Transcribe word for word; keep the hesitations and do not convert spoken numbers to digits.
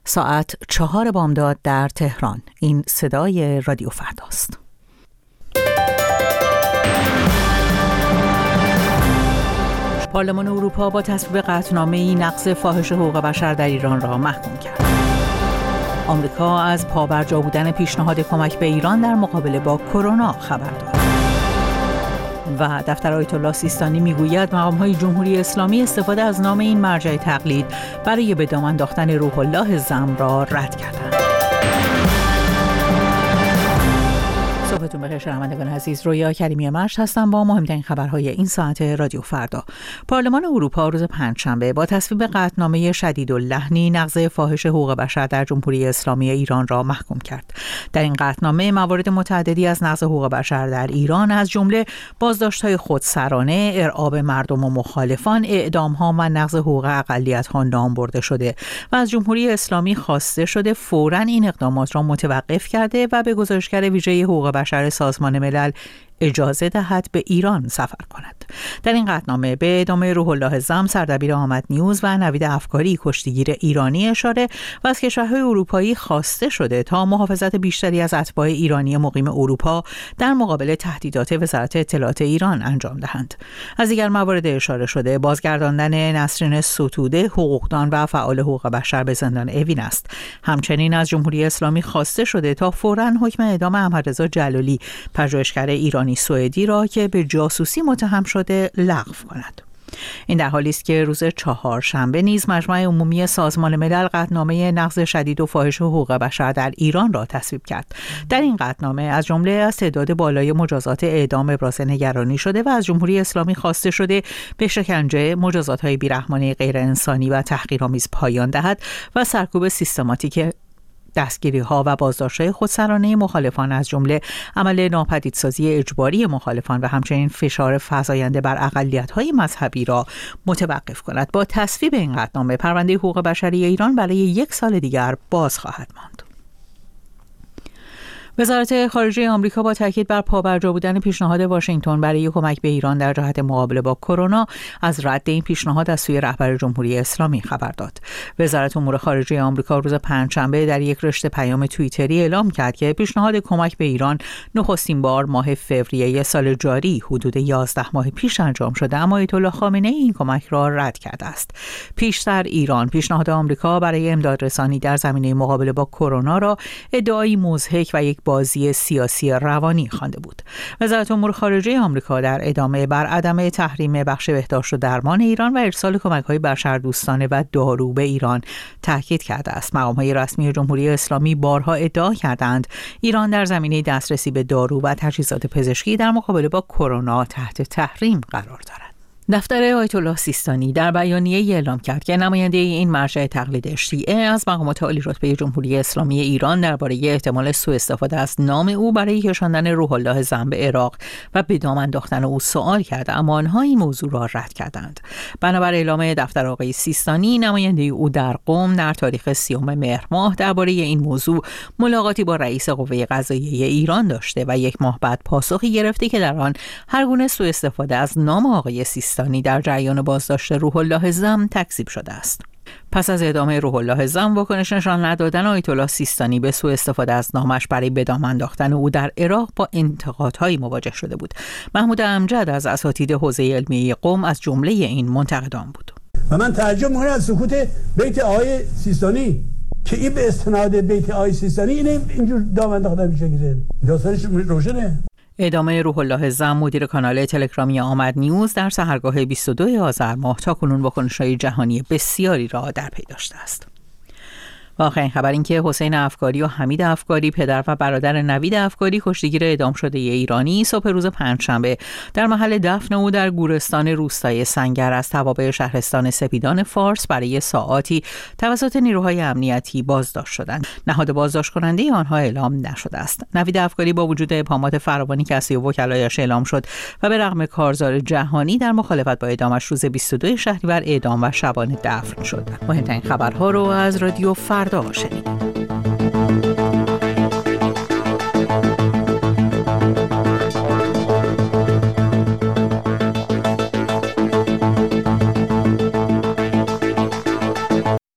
ساعت چهار بامداد در تهران. این صدای رادیو فرداست. پارلمان اروپا با تصویب قطعنامه‌ای نقض فاحش حقوق بشر در ایران را محکوم کرد. آمریکا از پابرجا بودن پیشنهاد کمک به ایران در مقابله با کرونا خبر داد. و دفتر آیت الله سیستانی میگوید مقام‌های جمهوری اسلامی استفاده از نام این مرجع تقلید برای به دام انداختن روح الله زم را رد کردند. صبحتون بخیر شنوندگان عزیز، رویا کریمی مشت هستم با مهمترین خبرهای این ساعت رادیو فردا. پارلمان اروپا روز پنجشنبه با تصویب قطعنامه شدیداللحنی نقض فاحش حقوق بشر در جمهوری اسلامی ایران را محکوم کرد. در این قطعنامه موارد متعددی از نقض حقوق بشر در ایران از جمله بازداشت‌های خودسرانه، ارعاب مردم و مخالفان، اعدام‌ها و نقض حقوق اقلیت‌ها نام برده شده و از جمهوری اسلامی خواسته شده فوراً این اقدامات را متوقف کرده و به گزارشگر ویژه حقوق بشر سازمان ملل اجازه دهد به ایران سفر کند. در این قطعنامه به ادامه روح الله زم، سردبیر آمد نیوز و نوید افکاری کشتیگیر ایرانی اشاره و از کشورهای اروپایی خواسته شده تا محافظت بیشتری از اتباع ایرانی مقیم اروپا در مقابل تهدیدات وزارت اطلاعات ایران انجام دهند. از دیگر موارد اشاره شده بازگرداندن نسرین ستوده، حقوقدان و فعال حقوق بشر به زندان اوین است. همچنین از جمهوری اسلامی خواسته شده تا فوراً حکم اعدام احمدرضا جلالی، پژوهشگر ایرانی سوئدی را که به جاسوسی متهم شده لغو کند. این در حالی است که روز چهارشنبه نیز مجمع عمومی سازمان ملل قطعنامه نقض شدید و فاحش حقوق بشر در ایران را تصویب کرد. در این قطعنامه از جمله از تعداد بالای مجازات اعدام ابراز نگرانی شده و از جمهوری اسلامی خواسته شده به شکنجه، مجازات‌های بیرحمانه غیر انسانی و تحقیرآمیز پایان دهد و سرکوب سیستماتیک دستگیری ها و بازداشت‌های خودسرانه مخالفان از جمله عمل ناپدیدسازی اجباری مخالفان و همچنین فشار فزاینده بر اقلیت‌های مذهبی را متوقف کند. با تصویب این قطعنامه پرونده حقوق بشری ایران برای یک سال دیگر باز خواهد ماند. وزارت خارجه آمریکا با تاکید بر پابرجا بودن پیشنهاد واشنگتن برای کمک به ایران در جهت مقابله با کرونا از رد این پیشنهاد از سوی رهبر جمهوری اسلامی خبر داد. وزارت امور خارجه آمریکا روز پنجشنبه در یک رشته پیام توییتری اعلام کرد که پیشنهاد کمک به ایران نخستین بار ماه فوریه سال جاری حدود یازده ماه پیش انجام شده، اما آیت الله خامنه‌ای این کمک را رد کرده است. پیشتر ایران پیشنهاد آمریکا برای امدادرسانی در زمینه مقابله با کرونا را ادعایی مضحک و یک بازی سیاسی روانی خوانده بود. وزارت امور خارجه آمریکا در ادامه بر عدم تحریم بخش بهداشت و درمان ایران و ارسال کمک‌های بشردوستانه و دارو به ایران تاکید کرده است. مقام‌های رسمی جمهوری اسلامی بارها ادعا کردند ایران در زمینه دسترسی به دارو و تجهیزات پزشکی در مقابله با کرونا تحت تحریم قرار دارد. دفتر آیت الله سیستانی در بیانیه‌ای اعلام کرد که نماینده این مرجع تقلید شیعه از مقامات عالی رتبه جمهوری اسلامی ایران درباره احتمال سوء استفاده از نام او برای کشاندن روح الله زم به عراق و به دام انداختن او سوال کرده، اما آنها این موضوع را رد کردند. بنابر اعلام دفتر آقای سیستانی، نماینده او در قم در تاریخ سیوم مهر ماه درباره این موضوع ملاقاتی با رئیس قوه قضاییه ایران داشته و یک ماه بعد پاسخی گرفته که در آن هر گونه سوء استفاده از نام آقای سیستانی در جریان بازداشت روح الله زم تکذیب شده است. پس از اعدام روح الله زم، واکنش نشان ندادن آیت الله سیستانی به سوء استفاده از نامش برای به دام انداختن او در عراق با انتقادهایی مواجه شده بود. محمود امجد از اساتید حوزه علمیه قم از جمله این منتقدان بود. و من تعجب می‌کنم از سکوت بیت آقای سیستانی که این به استناد بیت آقای سیستانی اینه اینجور دام انداختن میشه گیره. داستانش روشنه. اعدام روح الله زم، مدیر کانال تلگرامی آمد نیوز، در سحرگاه بیست و دو آذر ماه تاکنون واکنش‌های جهانی بسیاری را در پی داشته است. و آخرین خبر این که حسین افکاری و حمید افکاری، پدر و برادر نوید افکاری کشتیگیر اعدام شده ایرانی، صبح روز پنجشنبه در محل دفن او در گورستان روستای سنگر از توابع شهرستان سپیدان فارس برای ساعاتی توسط نیروهای امنیتی بازداشت شدند. نهاد بازداشت کننده آنها اعلام نشده است. نوید افکاری با وجود ابهامات فراوانی که از سوی وکلایش اعلام شد و به رغم کارزار جهانی در مخالفت با اعدامش روز بیست و دو شهریور اعدام و شبانه دفن شد. مهمترین خبرها رو از رادیو فردا شنید.